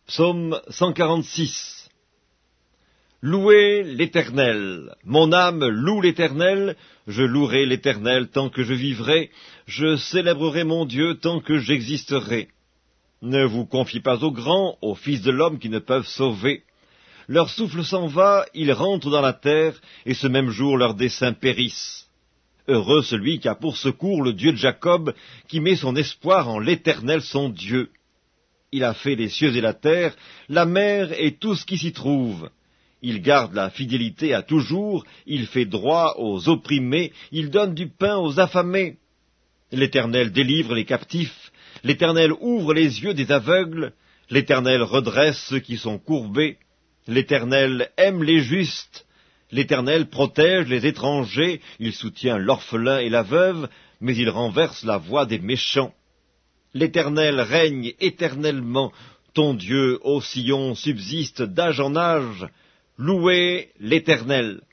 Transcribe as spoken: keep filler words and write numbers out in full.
Psaume cent quarante-six. Louez l'Éternel. Mon âme loue l'Éternel. Je louerai l'Éternel tant que je vivrai. Je célébrerai mon Dieu tant que j'existerai. Ne vous confiez pas aux grands, aux fils de l'homme qui ne peuvent sauver. Leur souffle s'en va, ils rentrent dans la terre, et ce même jour leurs desseins périssent. Heureux celui qui a pour secours le Dieu de Jacob, qui met son espoir en l'Éternel son Dieu. Il a fait les cieux et la terre, la mer et tout ce qui s'y trouve. Il garde la fidélité à toujours, il fait droit aux opprimés, il donne du pain aux affamés. L'Éternel délivre les captifs, l'Éternel ouvre les yeux des aveugles, l'Éternel redresse ceux qui sont courbés, l'Éternel aime les justes, l'Éternel protège les étrangers, il soutient l'orphelin et la veuve, mais il renverse la voie des méchants. L'Éternel règne éternellement, ton Dieu, ô Sion, subsiste d'âge en âge. Louez l'Éternel.